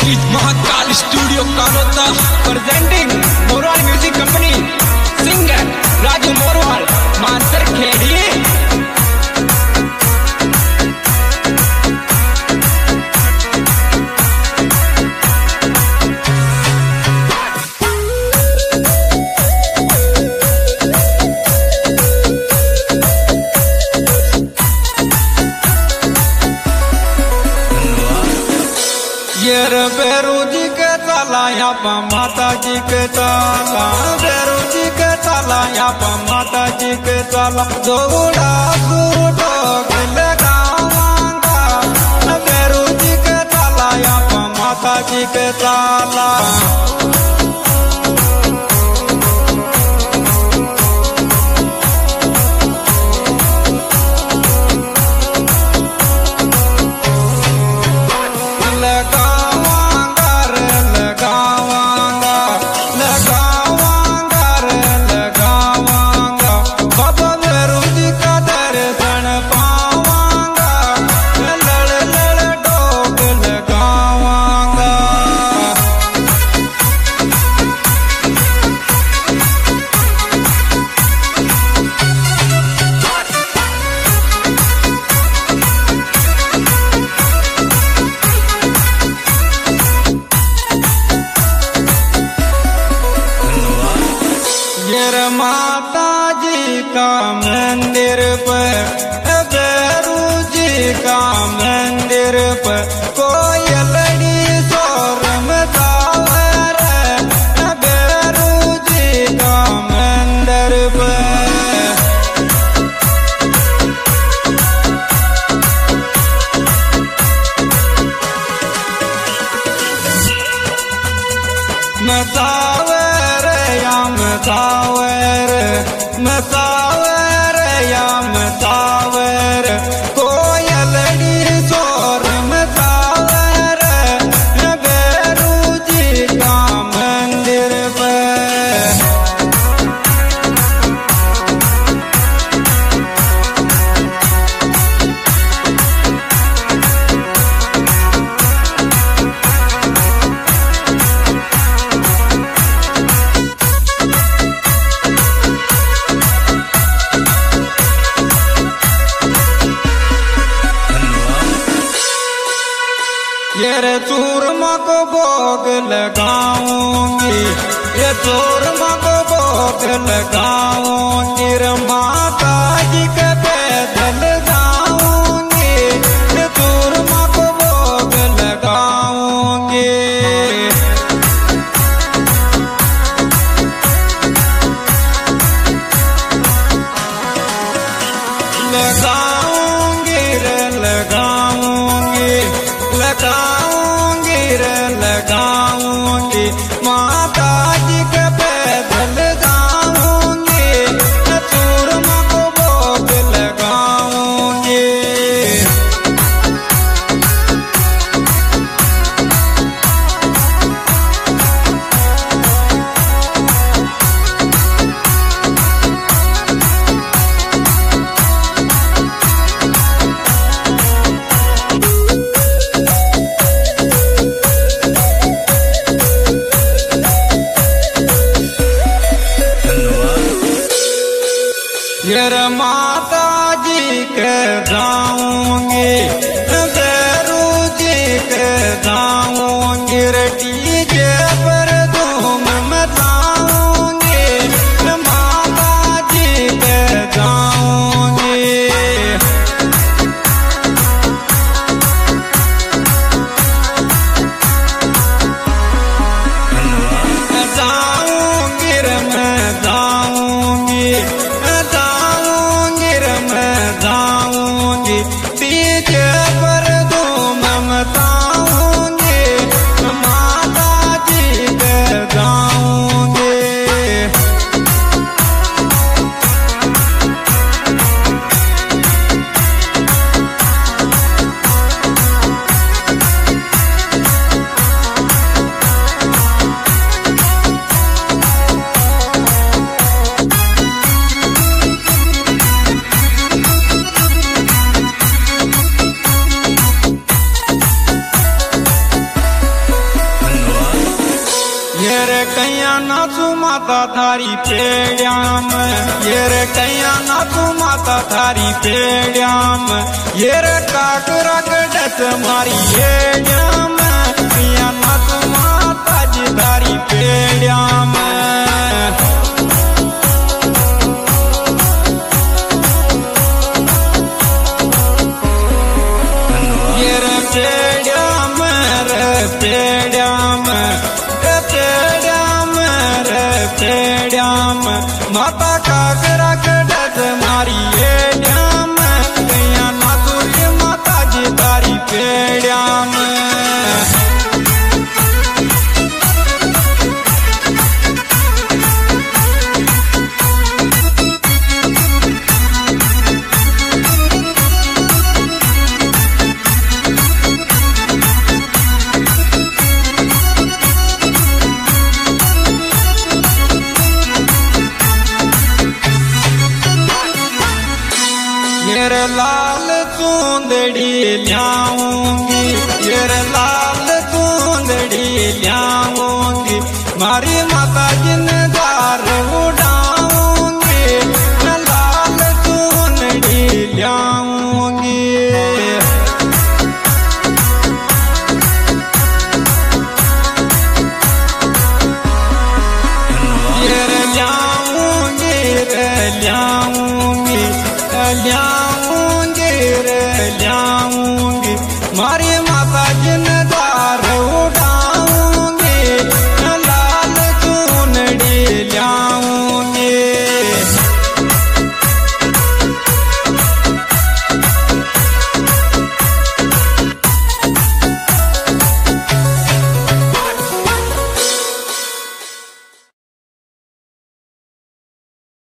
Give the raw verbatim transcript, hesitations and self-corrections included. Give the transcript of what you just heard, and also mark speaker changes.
Speaker 1: with Mahakal Studio Kanota, presenting Morwal Music Company. Singer Raju Morwal, Master Khedi.
Speaker 2: Bhairu जी के ताला यहाँ पर माता जी के ताला, भैरू जी के ताला यहाँ पर माता जी के ताला, जोड़ा सूटो लगावांगा। भैरू जी के ताला यहाँ पर माता जी के ताला। माता जी का मंदिर पर, भैरू जी का मंदिर पर, कोयलड़ी शोर मचावर, भैरू जी का मंदिर पर। मचावर या मचावर, मचावर या मचावर, कोयलड़ी शोर मचावर, भैरू जी का मंदिर पर। ये रे चूरमा को भोग लगाऊंगी, ये चूरमा को भोग लगाऊंगी, रे माता जी के पैदल जाऊंगी, ये चूरमा को भोग लगाऊंगी। लगाऊंगी रे लगाऊंगी, लगाऊंगी रे लगाऊंगी, माता जी के पैदल जाऊंगी, चूरमा को भोग लगाऊंगी। ये माता जी के जाऊंगी, भैरू जी के जाऊंगी, रे डीजे पर धूम मचाऊंगी, माता जी के जाऊंगी। जाऊंगी रे मैं जाऊंगी, जाऊंगी डीजे पर धूम मचाऊंगी, कैया नाचू माता थारी पेड़ियाम, ये रे कैया नाचू माता थारी पेड़ियाम, ये रे काकरा गडस मारी येड़ियाम, कैया नाचू माता जी थारी पेड़ियाम। ये रे पेड़ियाम रे पेड़ियाम रे पेड़ियाम रे पेड़ियाम, माता काकरा गडस मारी येड़ियाम, कैया नाचू रे माता जी थारी पेड़ियाम। ये रे लाल चूंदड़ी ल्याऊंगी, ये रे लाल चूंदड़ी ल्याऊंगी, मारी माता जिनदार उड़ाऊंगी, मैं लाल चूंदड़ी ल्याऊंगी। ये रे ल्याऊंगी रे ल्याऊंगी ल्या